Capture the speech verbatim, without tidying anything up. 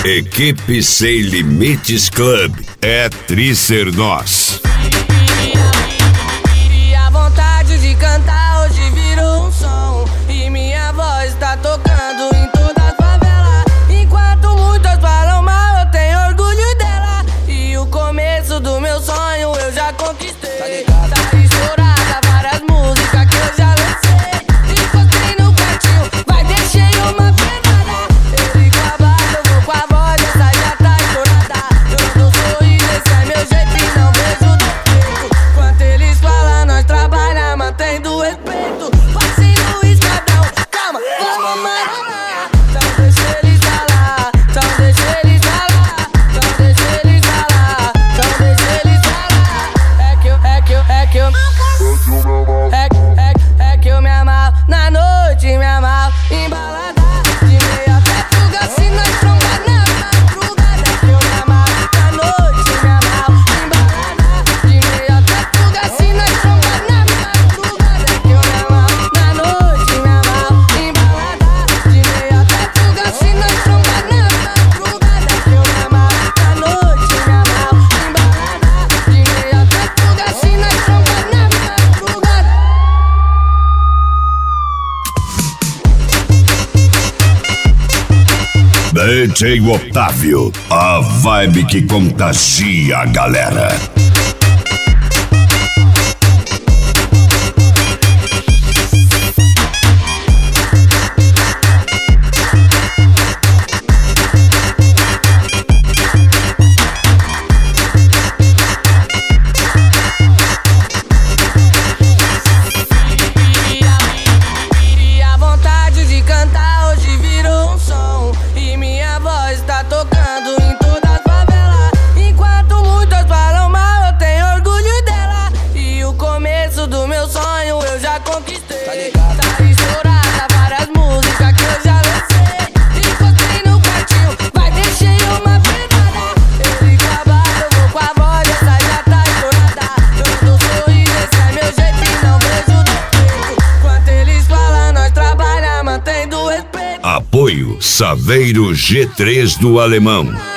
Equipe Sem Limites Club é Tricer Nós. E a vontade de cantar hoje virou um som, e minha voz tá tocando em toda a favela. Enquanto muitos falam mal, eu tenho orgulho dela. E o começo do meu sonho eu já conquistei. Tá estourada várias músicas que eu já lancei. Encostei no quartinho, vai deixei uma pegada. Ele com a base, eu vou com a voz, essa já tá estourada. Eu dou sorriso, esse é meu jeito e não vejo defeito. Quanto eles falam, nós trabalha mantendo respeito. Passei no escadão, calma, vamos marolar. Então deixa eles falar, então deixa eles falar, então deixa eles falar, então deixa eles falar. É que eu, é que eu, é que eu É, é, é que eu me amarro na noite, me amarro embalada. De meia até fuga, se nós tromba na madrugada. É que eu me amarro na noite, me amarro embalada. De meia até fuga, se nós tromba na madrugada. É que eu me amarro na noite, me amarro embalada. De meia até fuga, se nós tromba na madrugada. É que eu me amarro na noite, me amarro embalada. De meia até fuga, se nós tromba na madrugada. D J Otávio, a vibe que contagia a galera. E a vontade de cantar hoje virou um som, e minha voz tá tocando em toda a favela. Enquanto muitos falam mal, eu tenho orgulho dela. E o começo do meu sonho eu já conquistei. Tá estourada várias músicas que eu já lancei. Encostei no quartinho, vai deixei uma pegada. Ele com a base, eu vou com a voz, essa já tá estourada. Eu dou sorriso, esse é meu jeito e não vejo defeito. Quanto eles falam, nós trabalha mantendo respeito. Apoio Saveiro G três do Alemão.